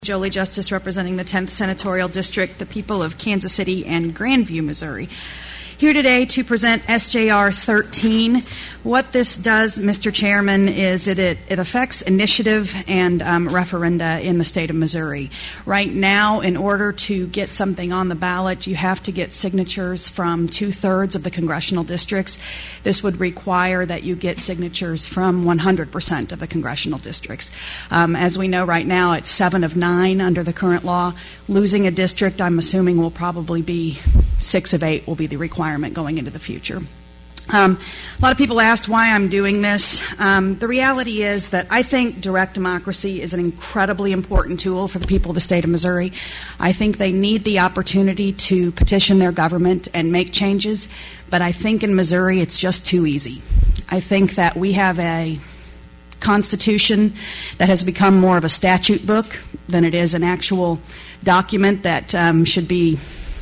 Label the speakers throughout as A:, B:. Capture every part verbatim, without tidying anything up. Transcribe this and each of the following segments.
A: Jolie Justice, representing the tenth Senatorial District, the people of Kansas City and Grandview, Missouri. Here today to present S J R thirteen. What this does, Mister Chairman, is it, it, it affects initiative and um, referenda in the state of Missouri. Right now, in order to get something on the ballot, you have to get signatures from two-thirds of the congressional districts. This would require that you get signatures from one hundred percent of the congressional districts. Um, as we know right now, it's seven of nine under the current law. Losing a district, I'm assuming, will probably be six of eight will be the requirement going into the future. Um, a lot of people asked why I'm doing this. Um, the reality is that I think direct democracy is an incredibly important tool for the people of the state of Missouri. I think they need the opportunity to petition their government and make changes, but I think in Missouri it's just too easy. I think that we have a Constitution that has become more of a statute book than it is an actual document that um, should be,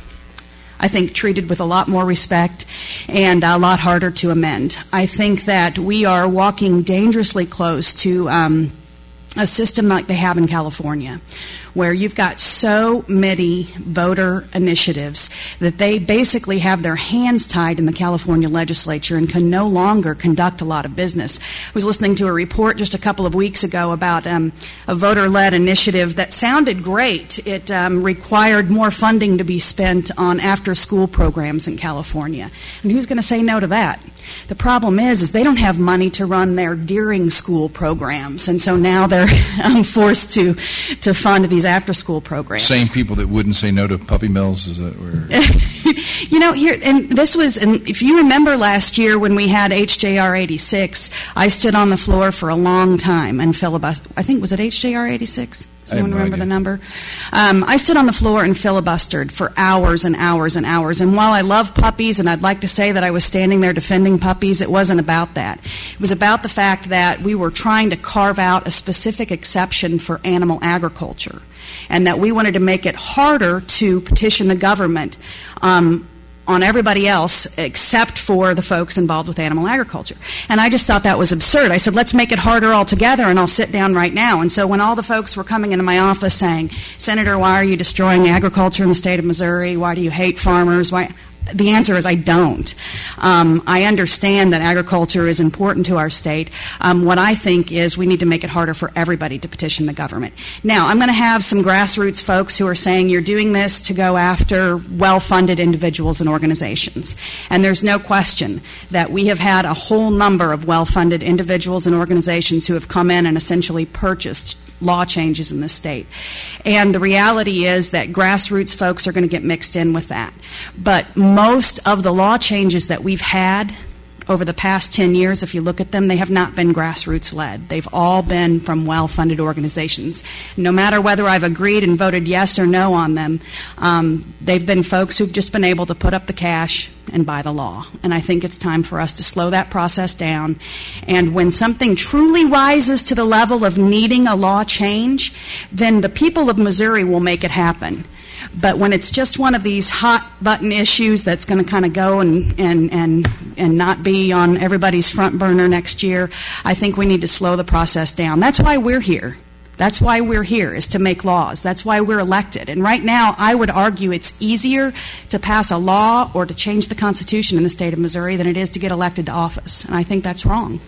A: I think, treated with a lot more respect and a lot harder to amend. I think that we are walking dangerously close to um, a system like they have in California, where you've got so many voter initiatives that they basically have their hands tied in the California legislature and can no longer conduct a lot of business. I was listening to a report just a couple of weeks ago about um, a voter-led initiative that sounded great. It um, required more funding to be spent on after-school programs in California. And who's going to say no to that? The problem is, is they don't have money to run their during school programs, and so now they're um, forced to to fund these after-school programs.
B: Same people that wouldn't say no to puppy mills, is that where?
A: You know, here, and this was, and if you remember last year when we had H J R eighty-six, I stood on the floor for a long time and filibustered. I think, was it H J R eighty-six? Does anyone no remember idea. the number? Um, I stood on the floor and filibustered for hours and hours and hours. And while I love puppies, and I'd like to say that I was standing there defending puppies, it wasn't about that. It was about the fact that we were trying to carve out a specific exception for animal agriculture, and that we wanted to make it harder to petition the government um, on everybody else except for the folks involved with animal agriculture. And I just thought that was absurd. I said, let's make it harder altogether, and I'll sit down right now. And so when all the folks were coming into my office saying, Senator, why are you destroying agriculture in the state of Missouri? Why do you hate farmers? Why? The answer is I don't. Um, I understand that agriculture is important to our state. Um, what I think is we need to make it harder for everybody to petition the government. Now, I'm going to have some grassroots folks who are saying you're doing this to go after well-funded individuals and organizations. And there's no question that we have had a whole number of well-funded individuals and organizations who have come in and essentially purchased law changes in the state. And the reality is that grassroots folks are going to get mixed in with that. But most of the law changes that we've had over the past ten years, if you look at them, they have not been grassroots-led. They've all been from well-funded organizations. No matter whether I've agreed and voted yes or no on them, um, they've been folks who've just been able to put up the cash and buy the law. And I think it's time for us to slow that process down. And when something truly rises to the level of needing a law change, then the people of Missouri will make it happen. But when it's just one of these hot-button issues that's going to kind of go and, and, and, and not be on everybody's front burner next year, I think we need to slow the process down. That's why we're here. That's why we're here, is to make laws. That's why we're elected. And right now, I would argue it's easier to pass a law or to change the Constitution in the state of Missouri than it is to get elected to office. And I think that's wrong.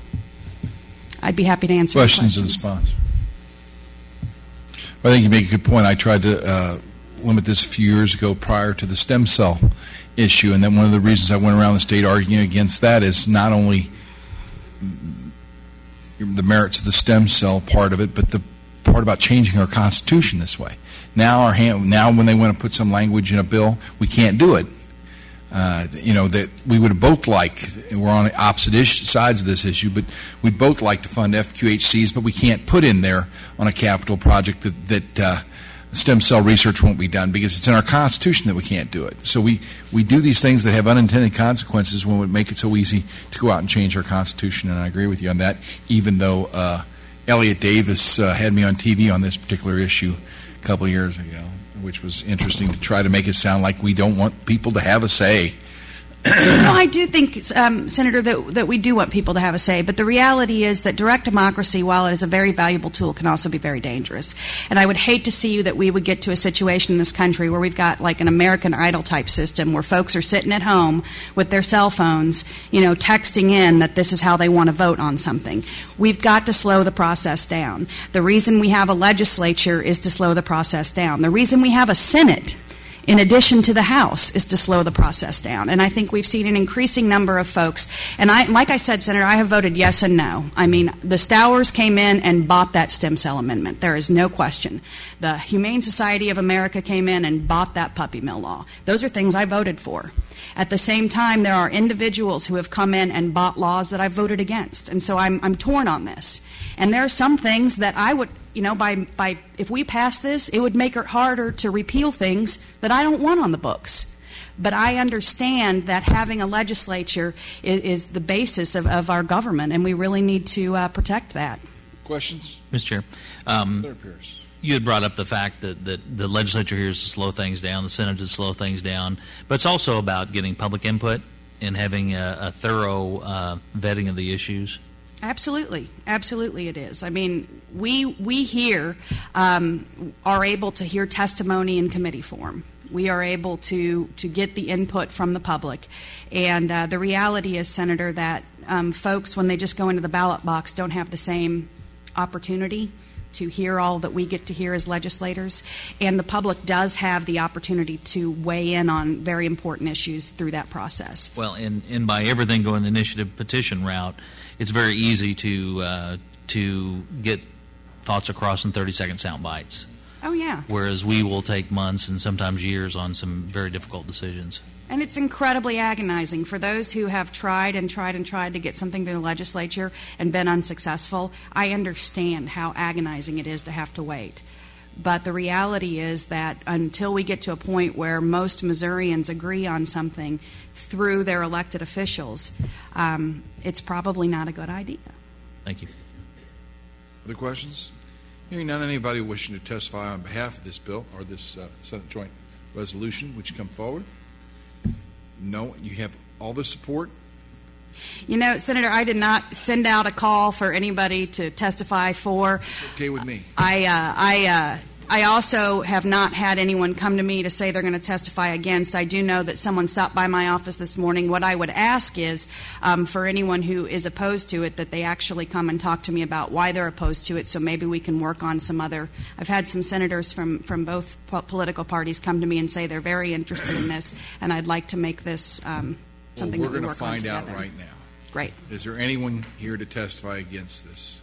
A: I'd be happy to answer
B: questions.
A: Questions
B: in response. Well, I think you make a good point. I tried to uh, limit this a few years ago prior to the stem cell issue, and then one of the reasons I went around the state arguing against that is not only the merits of the stem cell part of it, but the part about changing our Constitution this way. Now, our hand, now when they want to put some language in a bill, we can't do it. Uh, you know, that we would both like, we're on opposite ish, sides of this issue, but we'd both like to fund F Q H Cs, but we can't put in there on a capital project that, that uh, stem cell research won't be done because it's in our Constitution that we can't do it. So we, we do these things that have unintended consequences when we make it so easy to go out and change our Constitution, and I agree with you on that, even though uh, Elliot Davis uh, had me on T V on this particular issue a couple of years ago, which was interesting to try to make it sound like we don't want people to have a say
A: No, I do think, um, Senator, that, that we do want people to have a say, but the reality is that direct democracy, while it is a very valuable tool, can also be very dangerous. And I would hate to see that we would get to a situation in this country where we've got like an American Idol type system where folks are sitting at home with their cell phones, you know, texting in that this is how they want to vote on something. We've got to slow the process down. The reason we have a legislature is to slow the process down. The reason we have a Senate, in addition to the House, is to slow the process down. And I think we've seen an increasing number of folks. And I, like I said, Senator, I have voted yes and no. I mean, the Stowers came in and bought that stem cell amendment. There is no question. The Humane Society of America came in and bought that puppy mill law. Those are things I voted for. At the same time, there are individuals who have come in and bought laws that I voted against. And so I'm, I'm torn on this. And there are some things that I would, you know, by, by if we pass this, it would make it harder to repeal things that I don't want on the books. But I understand that having a legislature is, is the basis of, of our government, and we really need to uh, protect that.
B: Questions?
C: Mister Chair, um,
B: Senator Pierce.
C: You had brought up the fact that, that the legislature here is to slow things down, the Senate to slow things down, but it's also about getting public input and having a, a thorough uh, vetting of the issues.
A: Absolutely, absolutely, it is. I mean, we we here um, are able to hear testimony in committee form. We are able to to get the input from the public, and uh, the reality is, Senator, that um, folks, when they just go into the ballot box, don't have the same opportunity to hear all that we get to hear as legislators, and the public does have the opportunity to weigh in on very important issues through that process.
C: Well, and, and by everything going the initiative petition route, it's very easy to uh, to get thoughts across in thirty-second sound bites.
A: Oh, yeah.
C: Whereas we will take months and sometimes years on some very difficult decisions.
A: And it's incredibly agonizing for those who have tried and tried and tried to get something through the legislature and been unsuccessful. I understand how agonizing it is to have to wait. But the reality is that until we get to a point where most Missourians agree on something through their elected officials, um, it's probably not a good idea.
C: Thank you.
B: Other questions? Hearing none, anybody wishing to testify on behalf of this bill or this uh, Senate joint resolution, would you come forward? No, you have all the support.
A: You know, Senator, I did not send out a call for anybody to testify for.
B: It's okay with me.
A: I, uh, I, uh, I also have not had anyone come to me to say they're going to testify against. I do know that someone stopped by my office this morning. What I would ask is um, for anyone who is opposed to it that they actually come and talk to me about why they're opposed to it, so maybe we can work on some other. I've had some senators from, from both po- political parties come to me and say they're very interested in this, and I'd like to make this um, something
B: well, we're
A: that we
B: going to
A: work on
B: find
A: together.
B: out right now.
A: Great.
B: Is there anyone here to testify against this?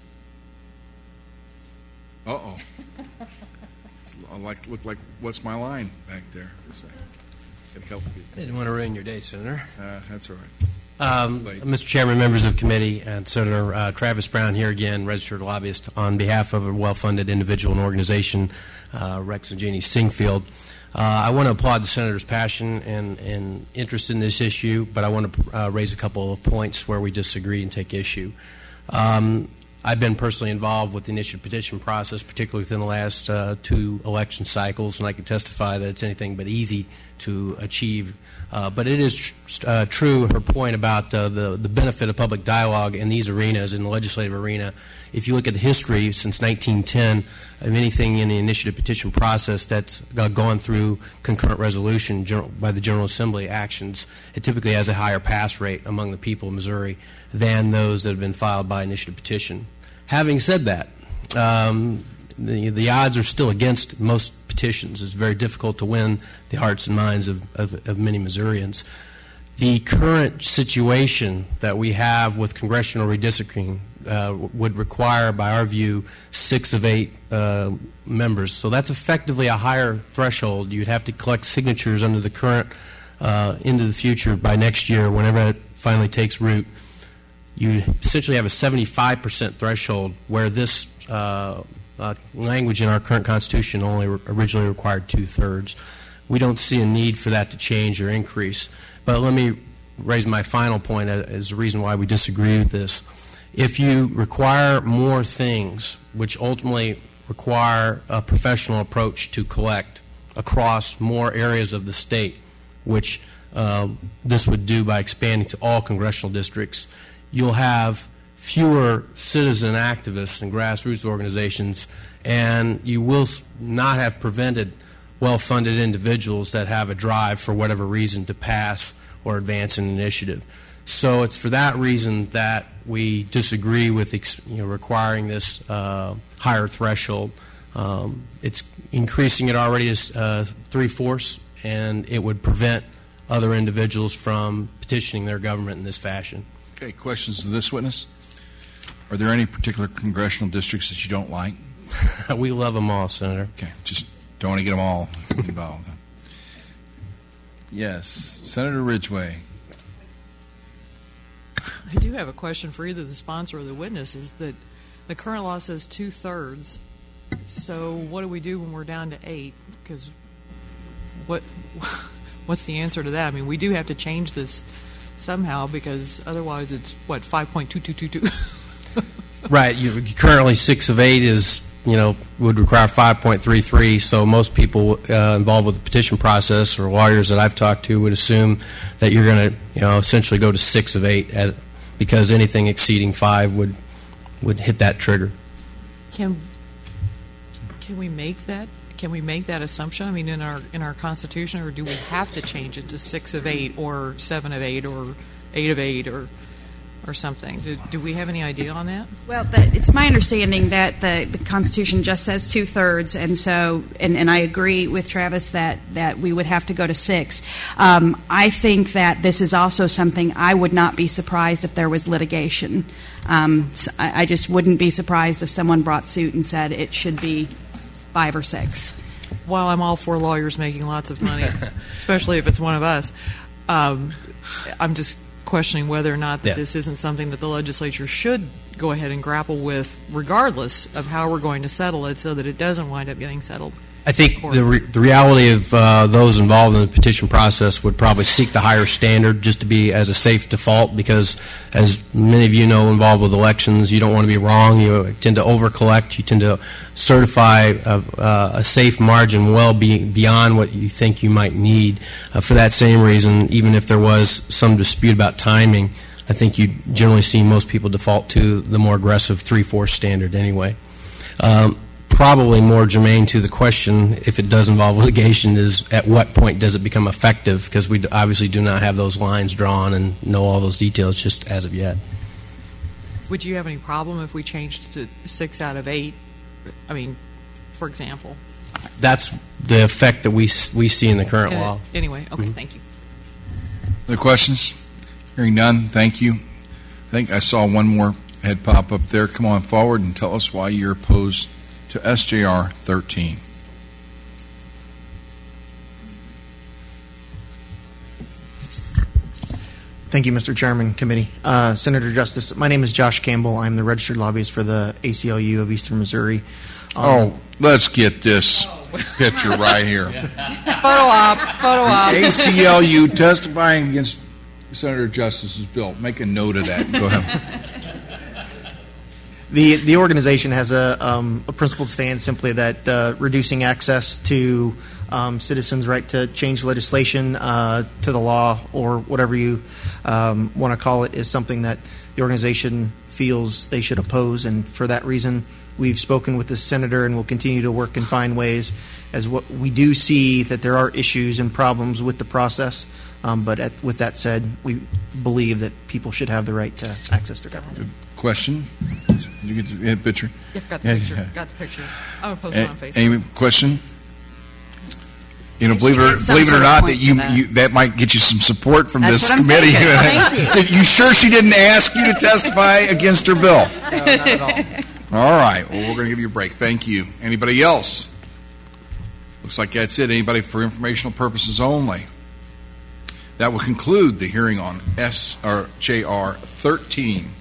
B: Uh-oh. I like look like what's my line back there? Got a couple people.
D: I didn't want to ruin your day, Senator.
B: Uh, that's all right.
D: Um, Mister Chairman, members of committee, and Senator uh, Travis Brown here again, registered lobbyist on behalf of a well-funded individual and organization, uh, Rex and Jeannie Singfield. Uh, I want to applaud the Senator's passion and, and interest in this issue, but I want to uh, raise a couple of points where we disagree and take issue. Um, I've been personally involved with the initiative petition process, particularly within the last uh, two election cycles, and I can testify that it's anything but easy to achieve. Uh, but it is tr- uh, true, her point about uh, the, the benefit of public dialogue in these arenas, in the legislative arena. If you look at the history since nineteen ten of anything in the initiative petition process that's uh, gone through concurrent resolution general, by the General Assembly actions, it typically has a higher pass rate among the people of Missouri than those that have been filed by initiative petition. Having said that, um, the, the odds are still against most petitions. It's very difficult to win the hearts and minds of, of, of many Missourians. The current situation that we have with congressional redistricting uh, would require, by our view, six of eight uh, members. So that's effectively a higher threshold. You'd have to collect signatures under the current uh, into the future by next year, whenever it finally takes root. You essentially have a seventy-five percent threshold where this uh, uh, language in our current Constitution only re- originally required two-thirds. We don't see a need for that to change or increase. But let me raise my final point as the reason why we disagree with this. If you require more things, which ultimately require a professional approach to collect across more areas of the state, which uh, this would do by expanding to all congressional districts, you'll have fewer citizen activists and grassroots organizations, and you will not have prevented well-funded individuals that have a drive for whatever reason to pass or advance an initiative. So it's for that reason that we disagree with you know, requiring this uh, higher threshold. Um, it's increasing it already as uh, three-fourths, and it would prevent other individuals from petitioning their government in this fashion.
B: Okay, questions of this witness? Are there any particular congressional districts that you don't like?
D: We love them all, Senator.
B: Okay, just don't want to get them all involved. Yes, Senator Ridgway.
E: I do have a question for either the sponsor or the witness. Is that the current law says two-thirds, so what do we do when we're down to eight? Because what what's the answer to that? I mean, we do have to change this somehow, because otherwise it's, what, five point two two two two?
D: Right. You, currently, six of eight is, you know, would require five point three three, so most people uh, involved with the petition process or lawyers that I've talked to would assume that you're going to, you know, essentially go to six of eight, as, because anything exceeding five would would hit that trigger.
E: Can can we make that? Can we make that assumption? I mean, in our in our Constitution, or do we have to change it to six of eight, or seven of eight, or eight of eight, or or something? Do, do we have any idea on that?
A: Well, the, it's my understanding that the, the Constitution just says two-thirds, and so, and, and I agree with Travis that, that we would have to go to six. Um, I think that this is also something I would not be surprised if there was litigation. Um, so I, I just wouldn't be surprised if someone brought suit and said it should be five or six.
E: While I'm all for lawyers making lots of money, especially if it's one of us, um, I'm just questioning whether or not that
D: yeah.
E: this isn't something that the legislature should go ahead and grapple with, regardless of how we're going to settle it, so that it doesn't wind up getting settled.
D: I think the, re- the reality of uh, those involved in the petition process would probably seek the higher standard just to be as a safe default, because, as many of you know, involved with elections, you don't want to be wrong. You tend to over-collect. You tend to certify a, uh, a safe margin well be, beyond what you think you might need. Uh, for that same reason, even if there was some dispute about timing, I think you generally see most people default to the more aggressive three-fourths standard anyway. Um, Probably more germane to the question, if it does involve litigation, is at what point does it become effective? Because we obviously do not have those lines drawn and know all those details just as of yet.
E: Would you have any problem if we changed to six out of eight? I mean, for example.
D: That's the effect that we we see in the current
E: Uh,
D: law.
E: Anyway, okay,
D: Mm-hmm.
E: thank you.
B: Other questions? Hearing none, thank you. I think I saw one more head pop up there. Come on forward and tell us why you're opposed to S J R thirteen.
F: Thank you, Mister Chairman, Committee. Uh, Senator Justice, my name is Josh Campbell. I'm the registered lobbyist for the A C L U of Eastern Missouri. Um,
B: Oh, let's get this picture right here.
E: Photo op, photo op.
B: A C L U testifying against Senator Justice's bill. Make a note of that. Go ahead.
F: The the organization has a, um, a principled stand simply that uh, reducing access to um, citizens' right to change legislation uh, to the law, or whatever you um, want to call it, is something that the organization feels they should oppose. And for that reason, we've spoken with the senator and will continue to work and find ways, as what we do see that there are issues and problems with the process. Um, but at, with that said, we believe that people should have the right to access their government.
B: Question? Did you get the picture?
E: Yeah, got the
B: Yeah,
E: picture.
B: yeah.
E: Got the picture. I'm going to post it on Facebook.
B: Any question? You know,
A: We
B: believe
A: should
B: it,
A: get some
B: believe it or
A: sort of
B: not,
A: point
B: that you,
A: for that.
B: you that might get you some support from
A: That's
B: this
A: what I'm
B: committee.
A: thinking. Thank you.
B: You sure she didn't ask you to testify against her bill?
F: No, not at all.
B: All right. Well, we're going to give you a break. Thank you. Anybody else? Looks like that's it. Anybody for informational purposes only? That will conclude the hearing on S or J R thirteen.